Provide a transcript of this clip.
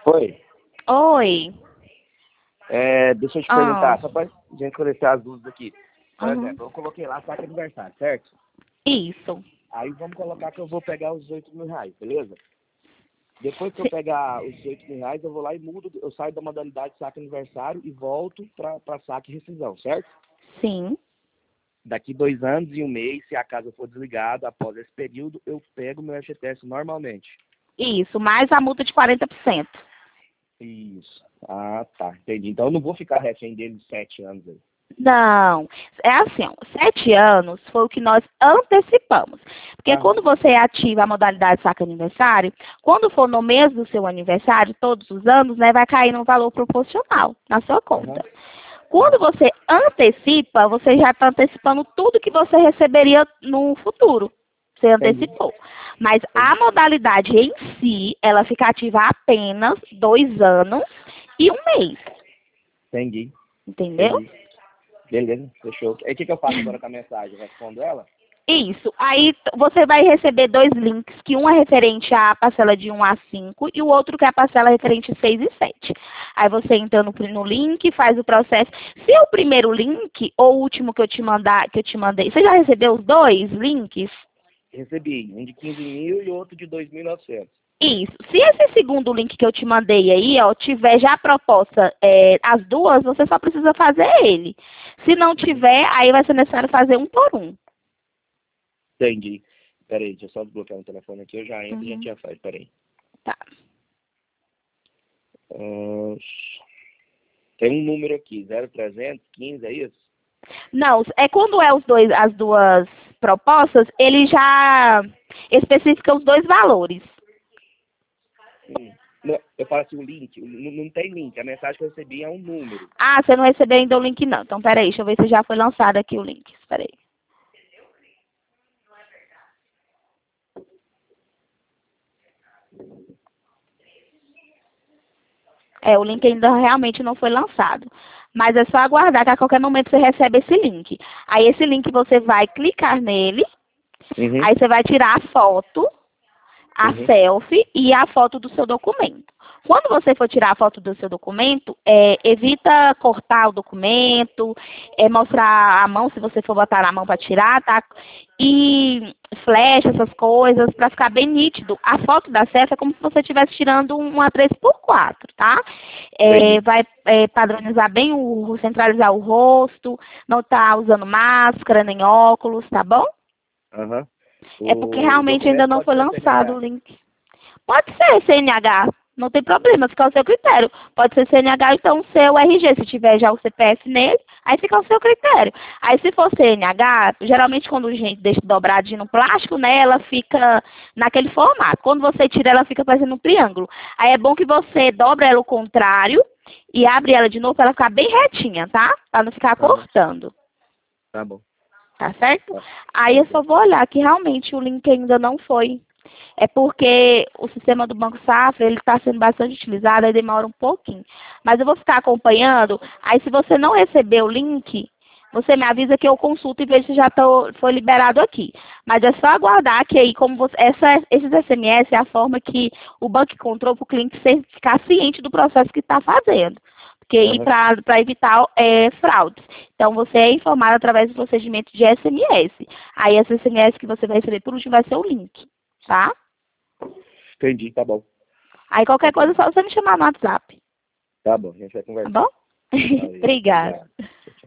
Oi. Oi. Deixa eu te perguntar, Ah. só para gente esclarecer as dúvidas aqui. Por Uhum. exemplo, eu coloquei lá saque aniversário, certo? Isso. Aí vamos colocar que eu vou pegar os R$ 8.000, beleza? Depois que eu Si- pegar os R$ 8.000, eu vou lá e mudo, eu saio da modalidade saque aniversário e volto para saque e rescisão, certo? Sim. Daqui 2 anos e um mês, se a casa for desligada, após esse período, eu pego meu FGTS normalmente. Isso. Mais a multa de 40%. Isso. Ah, tá. Entendi. Então eu não vou ficar refém dele de 7 anos aí. Não, é assim, ó, 7 anos foi o que nós antecipamos. Porque Aham. quando você ativa a modalidade saque aniversário, quando for no mês do seu aniversário, todos os anos, né, vai cair no valor proporcional na sua Aham. conta. Quando você antecipa, você já está antecipando tudo que você receberia no futuro. Você Entendi. antecipou. Mas a Entendi. modalidade em si, ela fica ativa apenas 2 anos e um mês. Entendi. Entendeu? Entendi. Beleza, fechou. Aí o que eu faço agora com a mensagem? Eu respondo ela? Isso. Aí você vai receber 2 links, que um é referente à parcela de 1 a 5 e o outro que é a parcela referente 6 e 7. Aí você entra no link, faz o processo. Se é o primeiro link ou o último que eu te mandei, você já recebeu os 2 links? Recebi. Um de 15.000 e outro de 2.900. Isso. Se esse segundo link que eu te mandei aí, ó, tiver já a proposta, as duas, você só precisa fazer ele. Se não tiver, aí vai ser necessário fazer um por um. Entendi. Peraí, deixa eu só desbloquear o telefone aqui, eu já entro e a gente Uhum. já faz. Peraí. Tá. Ah, tem um número aqui, 0315, é isso? Não, é quando é as duas propostas, ele já especifica os 2 valores. Não, eu falo assim, o link, não tem link, a mensagem que eu recebi é um número. Ah, você não recebeu ainda o link não. Então, peraí, deixa eu ver se já foi lançado aqui o link. Espera aí. O link ainda realmente não foi lançado. Mas é só aguardar que a qualquer momento você recebe esse link. Aí esse link você vai clicar nele, Uhum. aí você vai tirar a foto, a Uhum. selfie e a foto do seu documento. Quando você for tirar a foto do seu documento, evita cortar o documento, mostrar a mão, se você for botar na mão para tirar, tá? E flash, essas coisas, para ficar bem nítido. A foto da selfie é como se você estivesse tirando uma 3x4, tá? Entendi. Vai padronizar bem, centralizar o rosto, não tá usando máscara nem óculos, tá bom? Aham. É porque O realmente ainda documento não pode foi ser lançado o CNH. link. Pode ser CNH, não tem problema, fica ao seu critério. Pode ser CNH, então o seu RG, se tiver já o CPF nele, aí fica ao seu critério. Aí se for CNH, geralmente quando a gente deixa dobradinho no plástico, né, ela fica naquele formato. Quando você tira, ela fica parecendo um triângulo. Aí é bom que você dobra ela ao contrário e abre ela de novo para ela ficar bem retinha, tá? Para não ficar Aham. cortando. Tá bom. Tá certo? Tá, Aí tá eu só bom. vou olhar que realmente o link ainda não foi. É porque o sistema do Banco Safra, ele está sendo bastante utilizado, aí demora um pouquinho. Mas eu vou ficar acompanhando, aí se você não receber o link, você me avisa que eu consulto e vejo se já foi liberado aqui. Mas é só aguardar que aí, como esses SMS é a forma que o banco encontrou para o cliente ficar ciente do processo que está fazendo. Porque aí Aham. para evitar fraudes. Então, você é informado através do procedimento de SMS. Aí, esse SMS que você vai receber por último vai ser o link, tá? Entendi, tá bom. Aí, qualquer Tá coisa, bom. é só você me chamar no WhatsApp, Tá bom, a gente vai tá bom? conversar. Valeu, Obrigada. obrigado.